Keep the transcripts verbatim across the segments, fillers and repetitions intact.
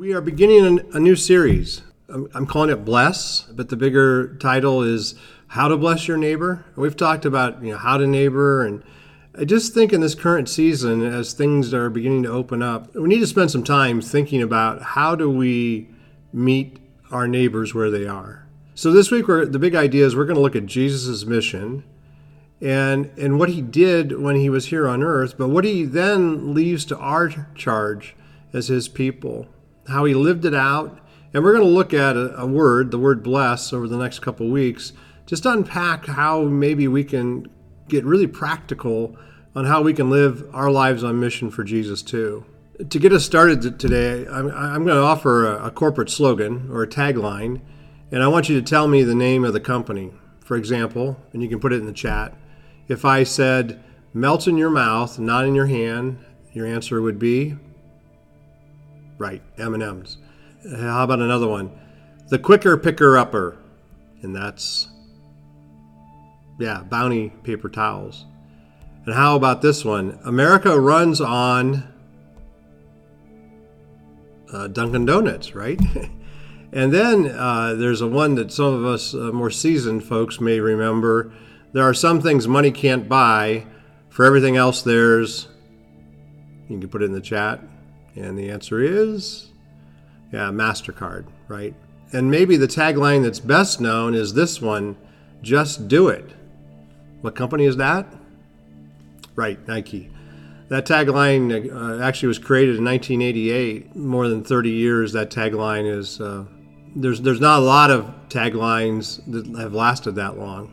We are beginning a new series. I'm, I'm calling it Bless, but the bigger title is How to Bless Your Neighbor. We've talked about you know how to neighbor, and I just think in this current season, as things are beginning to open up, we need to spend some time thinking about how do we meet our neighbors where they are. So this week, we're, the big idea is we're going to look at Jesus' mission and and what he did when he was here on earth, but what he then leaves to our charge as his people, how he lived it out. And we're going to look at a, a word, the word bless, over the next couple weeks, just to unpack how maybe we can get really practical on how we can live our lives on mission for Jesus too. To get us started today, I'm, I'm going to offer a, a corporate slogan or a tagline, and I want you to tell me the name of the company. For example, and you can put it in the chat, if I said, melt in your mouth, not in your hand, your answer would be? Right, M and M's. How about another one? The quicker picker-upper. And that's, yeah, Bounty paper towels. And how about this one? America runs on uh, Dunkin' Donuts, right? And then uh, there's a one that some of us uh, more seasoned folks may remember. There are some things money can't buy. For everything else, there's, you can put it in the chat. And the answer is, yeah, MasterCard, right? And maybe the tagline that's best known is this one, just do it. What company is that? Right, Nike. That tagline uh, actually was created in nineteen eighty-eight. More than thirty years, that tagline is, uh, there's, there's not a lot of taglines that have lasted that long.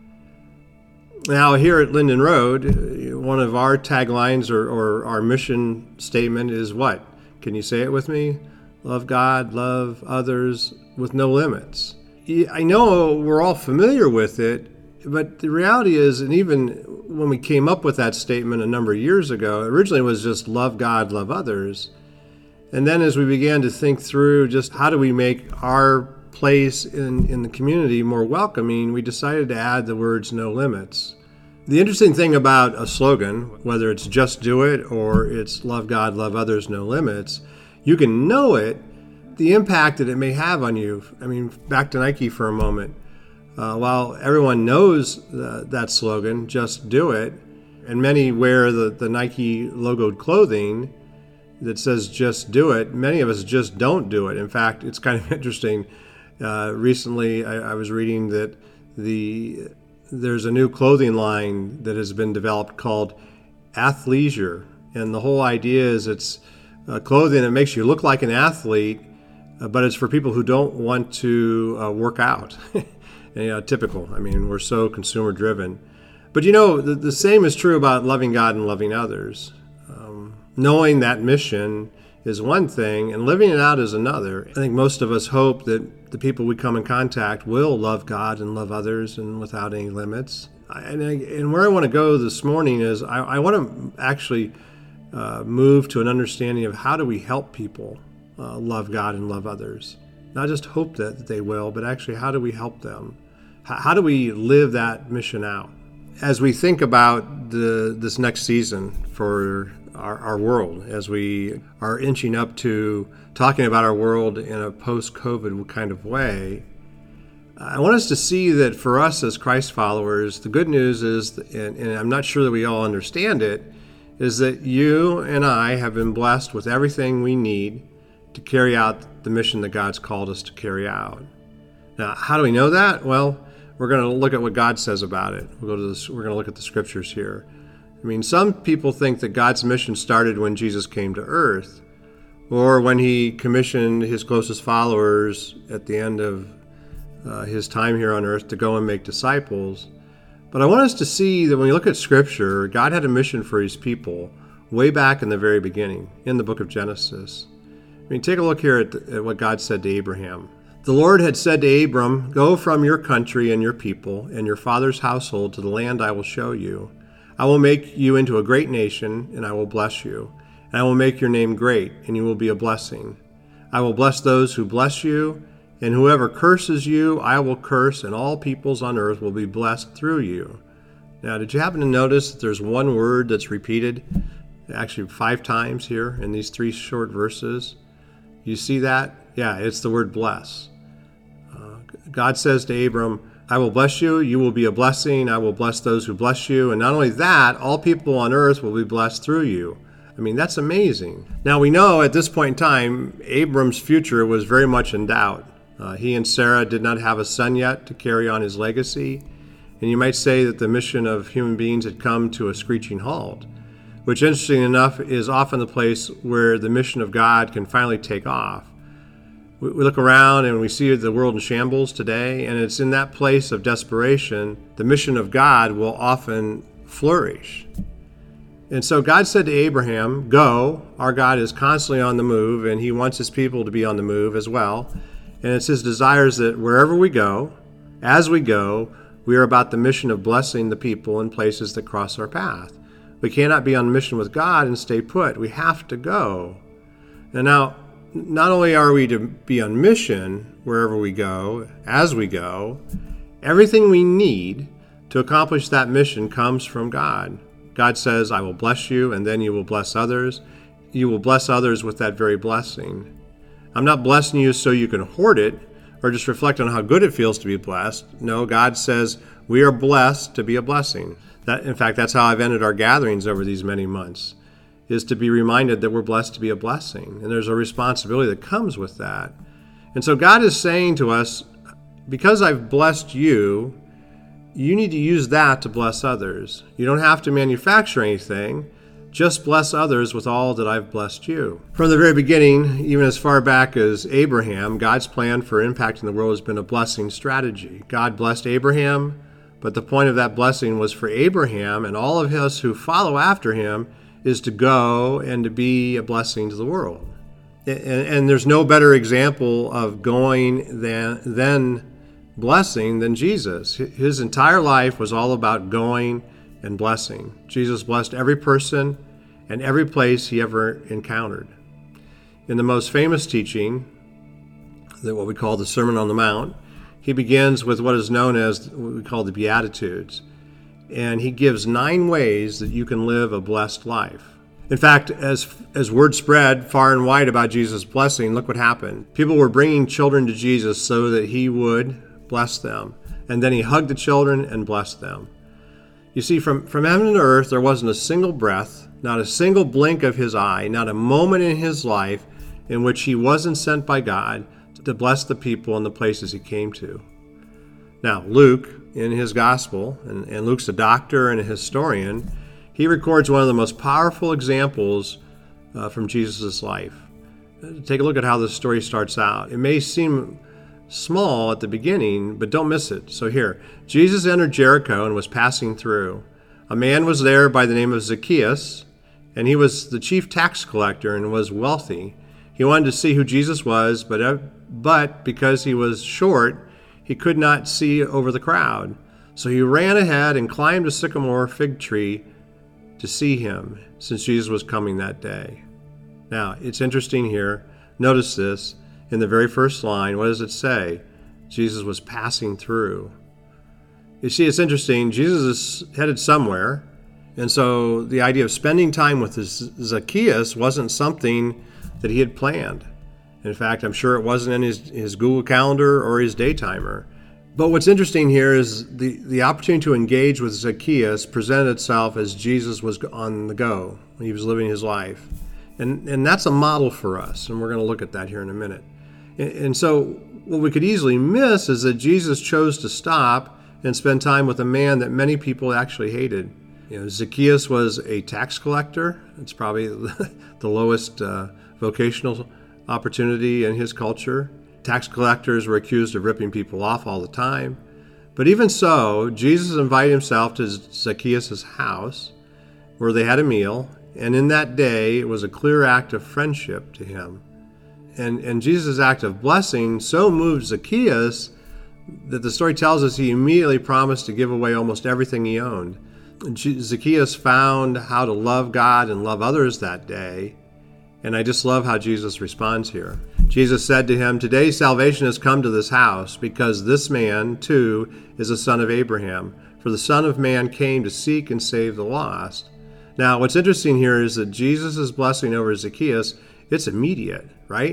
Now, here at Linden Road, one of our taglines or, or our mission statement is what? Can you say it with me? Love God, love others with no limits. I know we're all familiar with it, but the reality is, and even when we came up with that statement a number of years ago, originally it was just love God, love others. And then as we began to think through just how do we make our place in, in the community more welcoming, we decided to add the words no limits. The interesting thing about a slogan, whether it's just do it or it's love God, love others, no limits, you can know it, the impact that it may have on you. I mean, back to Nike for a moment. Uh, while everyone knows uh, that slogan, just do it, and many wear the, the Nike logoed clothing that says just do it, many of us just don't do it. In fact, it's kind of interesting. Uh, recently, I, I was reading that the there's a new clothing line that has been developed called athleisure. And the whole idea is it's uh, clothing that makes you look like an athlete, uh, but it's for people who don't want to uh, work out. and, you know, typical. I mean, we're so consumer driven. But you know, the, the same is true about loving God and loving others. Um, knowing that mission is one thing, and living it out is another. I think most of us hope that the people we come in contact will love God and love others and without any limits. And, I, and where I want to go this morning is I, I want to actually uh, move to an understanding of how do we help people uh, love God and love others. Not just hope that, that they will, but actually how do we help them? How, how do we live that mission out? As we think about the this next season for Our, our world, as we are inching up to talking about our world in a post-COVID kind of way, I want us to see that for us as Christ followers, the good news is, and, and I'm not sure that we all understand it, is that you and I have been blessed with everything we need to carry out the mission that God's called us to carry out. Now, how do we know that? Well, we're going to look at what God says about it. We'll go to this, we're going to look at the scriptures here. I mean, some people think that God's mission started when Jesus came to earth, or when he commissioned his closest followers at the end of uh, his time here on earth to go and make disciples. But I want us to see that when we look at Scripture, God had a mission for his people way back in the very beginning, in the book of Genesis. I mean, take a look here at, the, at what God said to Abraham. The Lord had said to Abram, "Go from your country and your people and your father's household to the land I will show you. I will make you into a great nation, and I will bless you. And I will make your name great, and you will be a blessing. I will bless those who bless you, and whoever curses you, I will curse, and all peoples on earth will be blessed through you." Now, did you happen to notice that there's one word that's repeated actually five times here in these three short verses? You see that? Yeah, it's the word bless. Uh, God says to Abram, I will bless you, you will be a blessing, I will bless those who bless you, and not only that, all people on earth will be blessed through you. I mean, that's amazing. Now we know at this point in time, Abram's future was very much in doubt. Uh, he and Sarah did not have a son yet to carry on his legacy, and you might say that the mission of human beings had come to a screeching halt, which, interesting enough, is often the place where the mission of God can finally take off. We look around and we see the world in shambles today, and it's in that place of desperation the mission of God will often flourish. And so God said to Abraham, go. Our God is constantly on the move, and he wants his people to be on the move as well. And it's his desires that wherever we go, as we go, we are about the mission of blessing the people in places that cross our path. We cannot be on mission with God and stay put. We have to go. And now, not only are we to be on mission wherever we go, as we go, everything we need to accomplish that mission comes from God. God says, I will bless you, and then you will bless others. You will bless others with that very blessing. I'm not blessing you so you can hoard it or just reflect on how good it feels to be blessed. No, God says we are blessed to be a blessing. That, in fact, that's how I've ended our gatherings over these many months, is to be reminded that we're blessed to be a blessing. And there's a responsibility that comes with that. And so God is saying to us, because I've blessed you, you need to use that to bless others. You don't have to manufacture anything. Just bless others with all that I've blessed you. From the very beginning, even as far back as Abraham, God's plan for impacting the world has been a blessing strategy. God blessed Abraham, but the point of that blessing was for Abraham and all of us who follow after him is to go and to be a blessing to the world. And, and there's no better example of going than, than blessing than Jesus. His entire life was all about going and blessing. Jesus blessed every person and every place he ever encountered. In the most famous teaching, that what we call the Sermon on the Mount, he begins with what is known as what we call the Beatitudes. And he gives nine ways that you can live a blessed life. In fact, as as word spread far and wide about Jesus' blessing, look what happened. People were bringing children to Jesus so that he would bless them. And then he hugged the children and blessed them. You see, from, from heaven to earth, there wasn't a single breath, not a single blink of his eye, not a moment in his life in which he wasn't sent by God to bless the people and the places he came to. Now, Luke, in his gospel, and, and Luke's a doctor and a historian, he records one of the most powerful examples uh, from Jesus' life. Take a look at how this story starts out. It may seem small at the beginning, but don't miss it. So here, Jesus entered Jericho and was passing through. A man was there by the name of Zacchaeus, and he was the chief tax collector and was wealthy. He wanted to see who Jesus was, but, uh, but because he was short, he could not see over the crowd. So he ran ahead and climbed a sycamore fig tree to see him, since Jesus was coming that day. Now, it's interesting here. Notice this. In the very first line, what does it say? Jesus was passing through. You see, it's interesting. Jesus is headed somewhere. And so the idea of spending time with Zacchaeus wasn't something that he had planned. In fact, I'm sure it wasn't in his, his Google Calendar or his Daytimer. But what's interesting here is the, the opportunity to engage with Zacchaeus presented itself as Jesus was on the go when he was living his life. And, and that's a model for us, and we're going to look at that here in a minute. And, and so what we could easily miss is that Jesus chose to stop and spend time with a man that many people actually hated. You know, Zacchaeus was a tax collector. It's probably the lowest uh, vocational opportunity in his culture. Tax collectors were accused of ripping people off all the time. But even so, Jesus invited himself to Zacchaeus' house, where they had a meal, and in that day, it was a clear act of friendship to him. And, and Jesus' act of blessing so moved Zacchaeus that the story tells us he immediately promised to give away almost everything he owned. Zacchaeus found how to love God and love others that day, and I just love how Jesus responds here. Jesus said to him, "Today salvation has come to this house, because this man, too, is a son of Abraham. For the Son of Man came to seek and save the lost." Now, what's interesting here is that Jesus' blessing over Zacchaeus, it's immediate, right?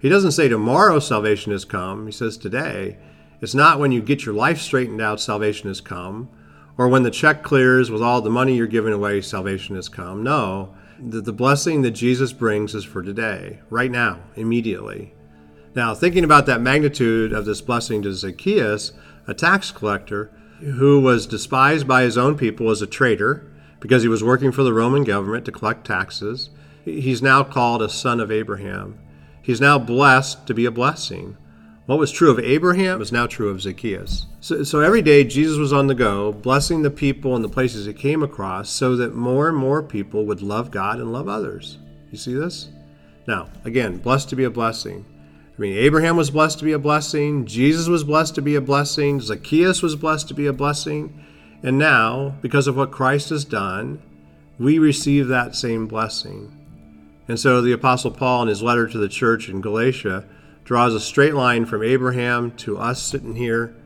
He doesn't say tomorrow salvation has come. He says today. It's not when you get your life straightened out, salvation has come, or when the check clears with all the money you're giving away, salvation has come. No, the, the blessing that Jesus brings is for today, right now, immediately. Now, thinking about that magnitude of this blessing to Zacchaeus, a tax collector who was despised by his own people as a traitor because he was working for the Roman government to collect taxes, he's now called a son of Abraham. He's now blessed to be a blessing. What was true of Abraham is now true of Zacchaeus. So, so every day Jesus was on the go, blessing the people and the places he came across so that more and more people would love God and love others. You see this? Now, again, blessed to be a blessing. I mean, Abraham was blessed to be a blessing. Jesus was blessed to be a blessing. Zacchaeus was blessed to be a blessing. And now, because of what Christ has done, we receive that same blessing. And so the Apostle Paul, in his letter to the church in Galatia, draws a straight line from Abraham to us sitting here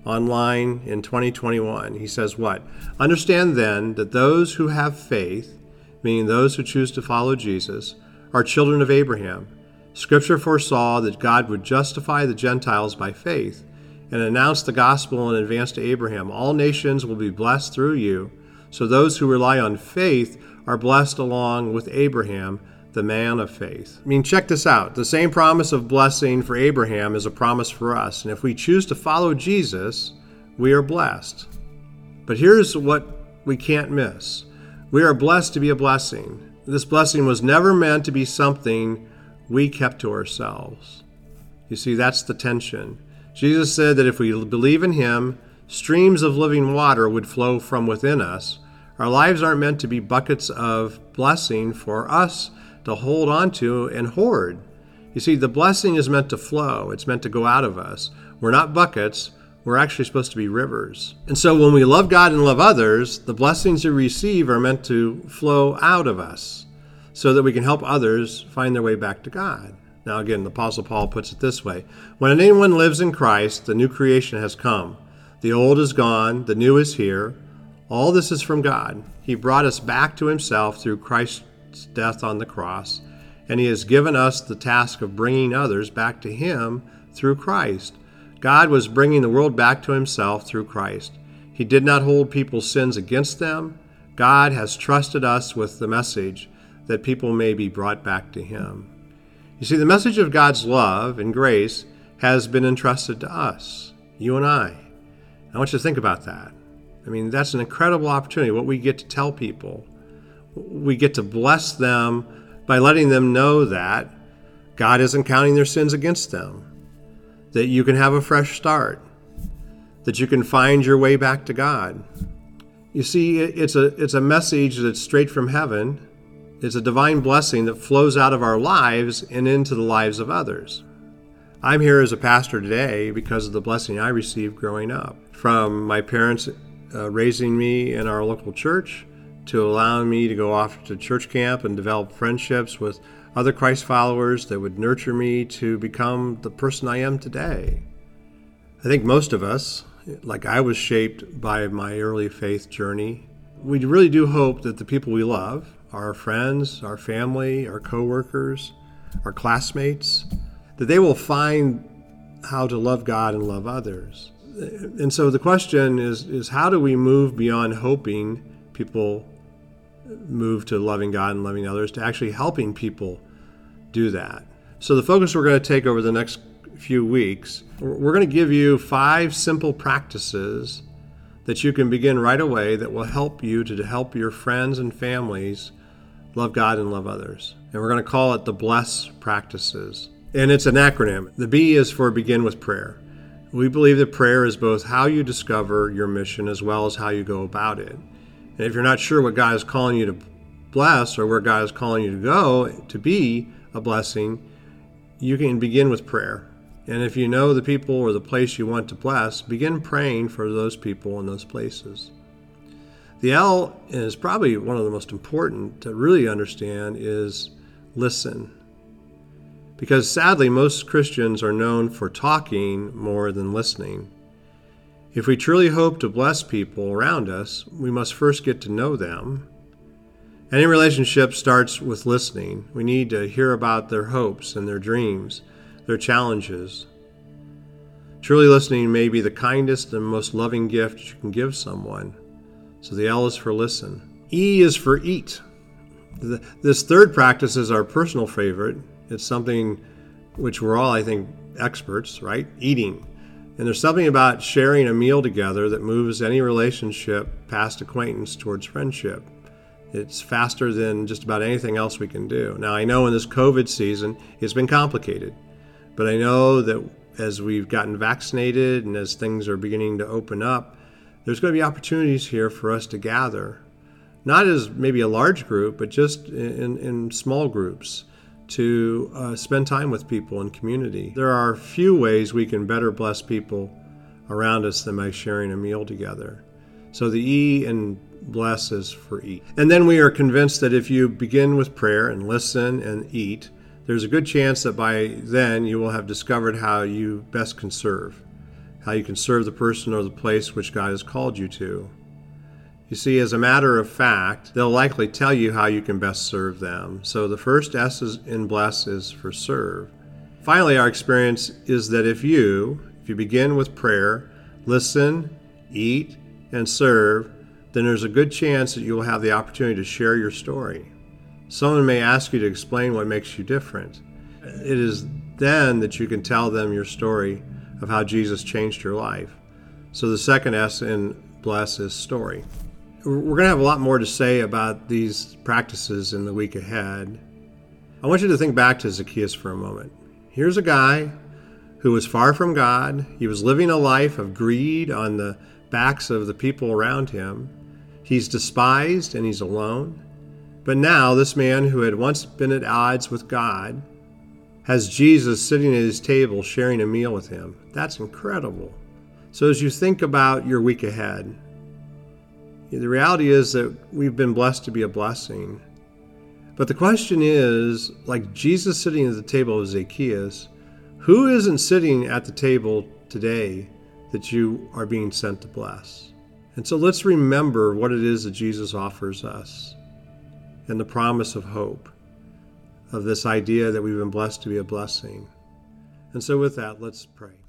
online in twenty twenty-one. He says what? Understand then that those who have faith, meaning those who choose to follow Jesus, are children of Abraham. Scripture foresaw that God would justify the Gentiles by faith and announce the gospel in advance to Abraham. All nations will be blessed through you. So those who rely on faith are blessed along with Abraham, the man of faith. I mean, check this out. The same promise of blessing for Abraham is a promise for us. And if we choose to follow Jesus, we are blessed. But here's what we can't miss. We are blessed to be a blessing. This blessing was never meant to be something we kept to ourselves. You see, that's the tension. Jesus said that if we believe in him, streams of living water would flow from within us. Our lives aren't meant to be buckets of blessing for us to hold on to and hoard. You see, the blessing is meant to flow. It's meant to go out of us. We're not buckets. We're actually supposed to be rivers. And so when we love God and love others, the blessings we receive are meant to flow out of us so that we can help others find their way back to God. Now again, the Apostle Paul puts it this way. When anyone lives in Christ, the new creation has come. The old is gone. The new is here. All this is from God. He brought us back to himself through Christ's death on the cross, and he has given us the task of bringing others back to him through Christ. God was bringing the world back to himself through Christ. He did not hold people's sins against them. God has trusted us with the message that people may be brought back to him. You see, the message of God's love and grace has been entrusted to us, you and I. I want you to think about that. I mean, that's an incredible opportunity, what we get to tell people. We get to bless them by letting them know that God isn't counting their sins against them, that you can have a fresh start, that you can find your way back to God. You see, it's a, it's a message that's straight from heaven. It's a divine blessing that flows out of our lives and into the lives of others. I'm here as a pastor today because of the blessing I received growing up, from my parents uh, raising me in our local church, to allowing me to go off to church camp and develop friendships with other Christ followers that would nurture me to become the person I am today. I think most of us, like I was shaped by my early faith journey, we really do hope that the people we love, our friends, our family, our coworkers, our classmates, that they will find how to love God and love others. And so the question is, is how do we move beyond hoping people move to loving God and loving others to actually helping people do that? So the focus we're going to take over the next few weeks, we're going to give you five simple practices that you can begin right away that will help you to help your friends and families love God and love others. And we're going to call it the BLESS practices. And it's an acronym. The B is for begin with prayer. We believe that prayer is both how you discover your mission as well as how you go about it. And if you're not sure what God is calling you to bless or where God is calling you to go to be a blessing, you can begin with prayer. And if you know the people or the place you want to bless, begin praying for those people and those places. The L is probably one of the most important to really understand is listen. Because sadly, most Christians are known for talking more than listening. If we truly hope to bless people around us, we must first get to know them. Any relationship starts with listening. We need to hear about their hopes and their dreams. their challenges. Truly listening may be the kindest and most loving gift you can give someone. So the L is for listen. E is for eat. This third practice is our personal favorite. It's something which we're all, I think, experts, right? Eating. And there's something about sharing a meal together that moves any relationship past acquaintance towards friendship. It's faster than just about anything else we can do. Now, I know in this COVID season, it's been complicated, but I know that as we've gotten vaccinated and as things are beginning to open up, there's going to be opportunities here for us to gather, not as maybe a large group, but just in, in small groups to uh, spend time with people in community. There are few ways we can better bless people around us than by sharing a meal together. So the E in bless is for eat. And then we are convinced that if you begin with prayer and listen and eat, there's a good chance that by then you will have discovered how you best can serve, how you can serve the person or the place which God has called you to. You see, as a matter of fact, they'll likely tell you how you can best serve them. So the first S is in bless is for serve. Finally, our experience is that if you, if you begin with prayer, listen, eat, and serve, then there's a good chance that you will have the opportunity to share your story. Someone may ask you to explain what makes you different. It is then that you can tell them your story of how Jesus changed your life. So the second S in bless is story. We're going to have a lot more to say about these practices in the week ahead. I want you to think back to Zacchaeus for a moment. Here's a guy who was far from God. He was living a life of greed on the backs of the people around him. He's despised and he's alone. But now this man who had once been at odds with God has Jesus sitting at his table sharing a meal with him. That's incredible. So as you think about your week ahead, the reality is that we've been blessed to be a blessing. But the question is, like Jesus sitting at the table of Zacchaeus, who isn't sitting at the table today that you are being sent to bless? And so let's remember what it is that Jesus offers us and the promise of hope, of this idea that we've been blessed to be a blessing. And so with that, let's pray.